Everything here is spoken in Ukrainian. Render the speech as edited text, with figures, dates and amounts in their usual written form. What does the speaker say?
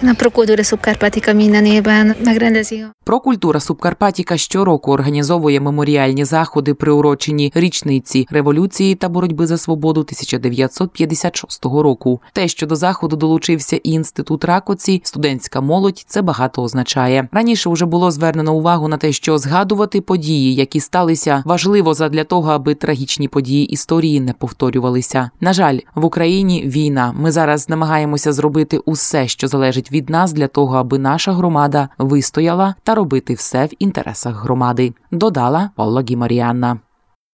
Прокультура Subcarpatica minden évben megrendezi. Прокультура Subcarpatica щороку організовує меморіальні заходи, приурочені річниці революції та боротьби за свободу 1956 року. Те, що до заходу долучився і інститут Ракоці, студентська молодь, це багато означає. Раніше вже було звернено увагу на те, що згадувати події, які сталися, важливо задля того, аби трагічні події історії не повторювалися. На жаль, в Україні війна. Ми зараз намагаємося зробити усе, що залежить від нас, для того, аби наша громада вистояла та робити все в інтересах громади, додала Полла Гімаріанна.